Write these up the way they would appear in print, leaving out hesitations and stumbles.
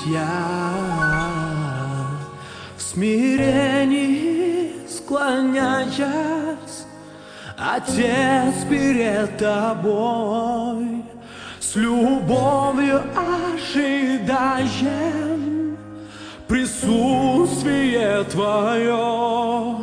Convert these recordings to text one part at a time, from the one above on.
я в смирении склоняясь, Отец, перед тобой, с любовью ожидаем присутствие Твое.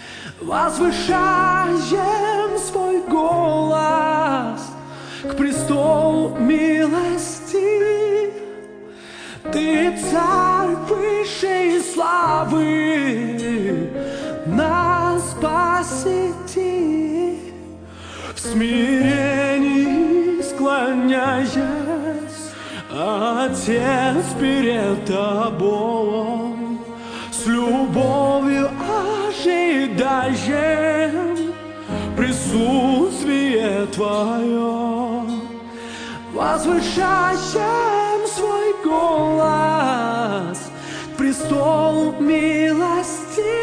Возвышаем свой голос к престолу милости. Ты царь высшей славы, нас посети. В смирении склоняясь, Отец, перед тобой, с любовью ожидаем присутствие Твое. Возвышаем свой голос к престолу милости.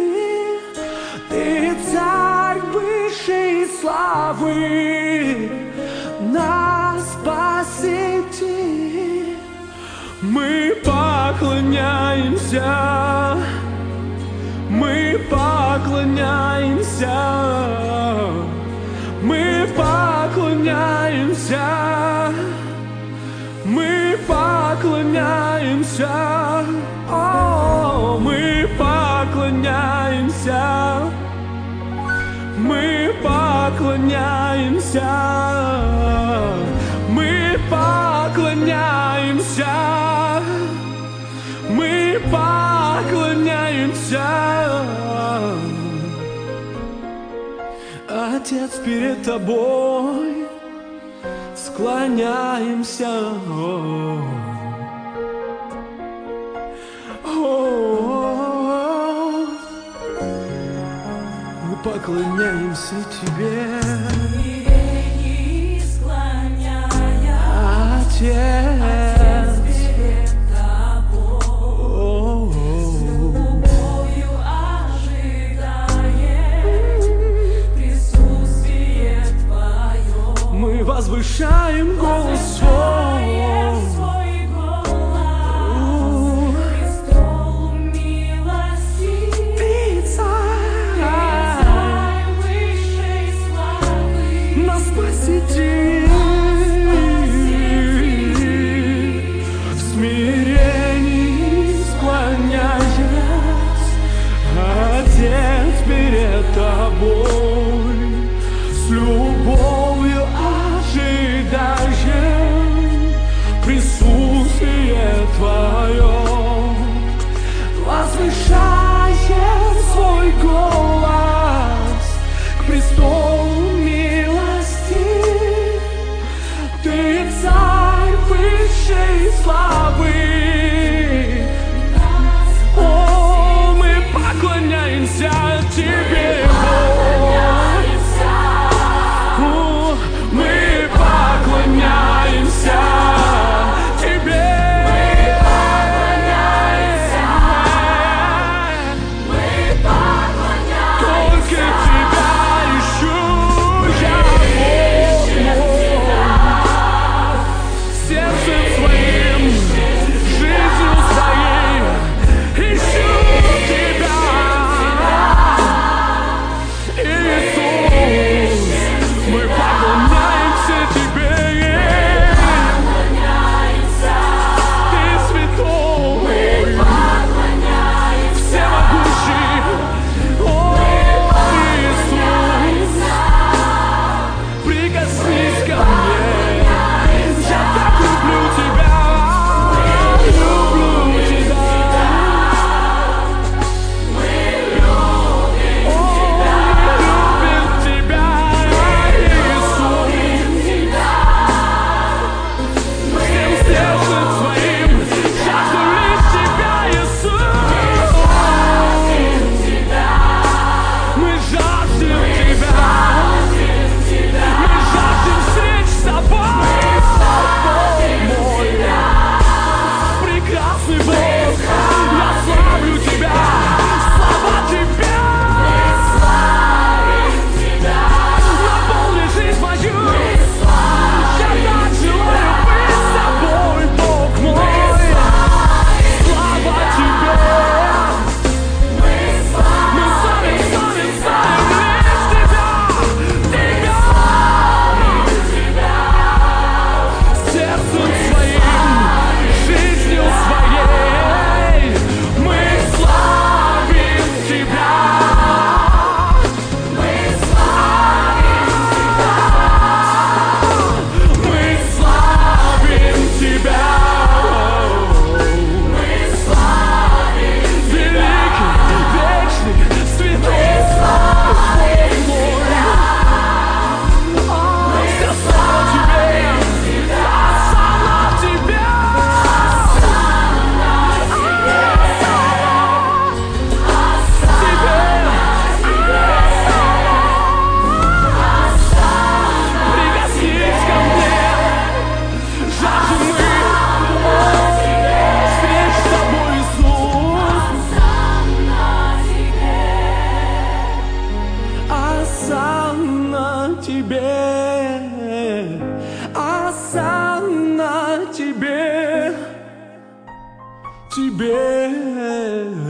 Ты царь высшей славы, нас посети. Мы поклоняемся, мы поклоняемся, мы поклоняемся, мы поклоняемся, о, мы поклоняемся, мы поклоняемся, мы поклоняемся, мы поклоняемся. Отец, перед тобой склоняемся. Мы поклоняемся Тебе, Отец, перед тобой, с любовью ожидаем присутствие Твое. мы возвышаем голос свой. В смирении склоняясь, Отец, перед тобой, с любовью ожидаем присутствие Твое. Возвышаем свой голос к престолу милости. Ты царь высшей славы. О, мы поклоняемся Тебе, Бог. О, мы поклоняемся Тебе. Только Тебя ищу я, Бог мой. Сердцем своим тебе.